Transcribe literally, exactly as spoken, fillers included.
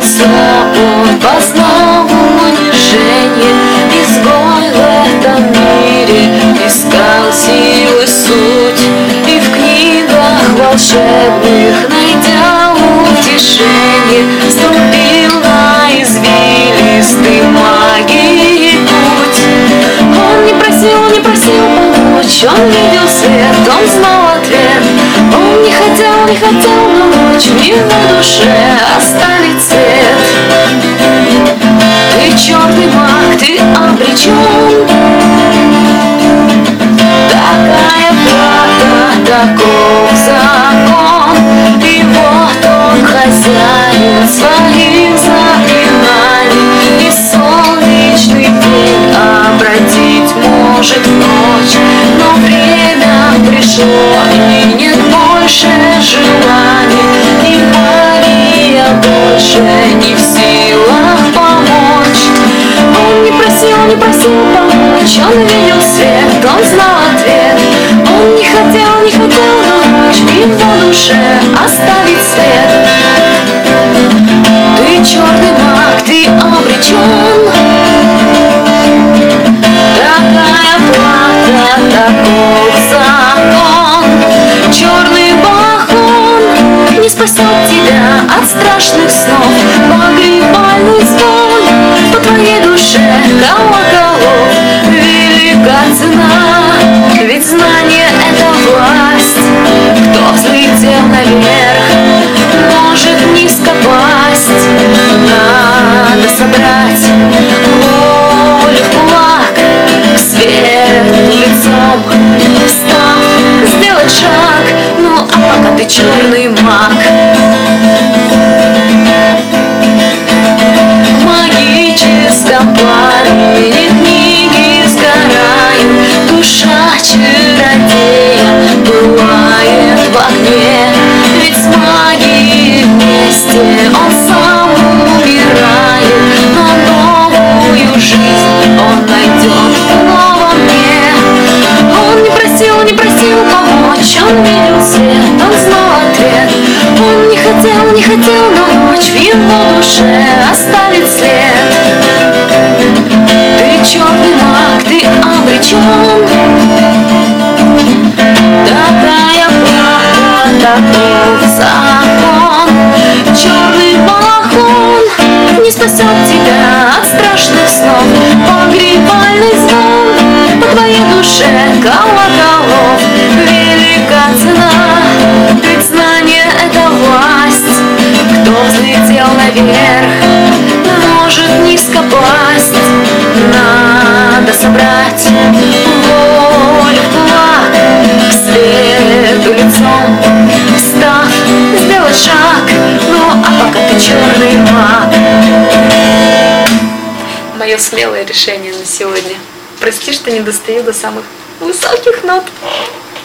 Все он познал унижение, изгой в этом мире искал силы суть, и в книгах волшебных, найдя утешение, ступил на извилистый магии путь. Он не просил, не просил помочь, он видел свет, он знал ответ. Он не хотел, не хотел, но ночь в его душе оставить свет. Ты черный маг, ты обречен. Такая правда, таков закон. И вот он хозяин своих заклинаний, и солнечный день обратить может в ночь. Но время пришло, и нет больше желаний, и Мария больше не в силах помочь. Он не просил, не просил помочь, он видел свет, он знал ответ. Он не хотел, не хотел, но ночь в его душе оставить след. Ты черный маг, ты обречен. Такая плата, таков закон. Черный маг, он не спасет тебя от страшных снов. Погребальный звон по твоей душе колоколов. Велика цена, ведь знание — это власть. Кто взлетел наверх, может низко пасть. Надо собрать волю в кулак, к свету лицом встав, сделать шаг. Ну а пока ты черный маг. В магическом пламени книги сгорают, душа чародея бывает в огне. Ведь с магией вместе он сам умирает, но новую жизнь он найдет в новом дне. Он не просил, не просил помочь, он видел свет, он знал ответ. Он не хотел, не хотел, но ночь в его душе оставит след. Ты черный маг, ты обречен. Такая правда, таков закон. Черный маг, он не спасет тебя от страшных снов. Погребальный звон по твоей душе колоколов. Велика цена, ведь знание — это власть. Кто взлетел наверх, может низко пасть. Надо собрать волю в кулак, к свету лицом встав, сделать шаг. Ну а пока ты черный маг. Мое смелое решение на сегодня. Прости, что не достаю до самых высоких нот.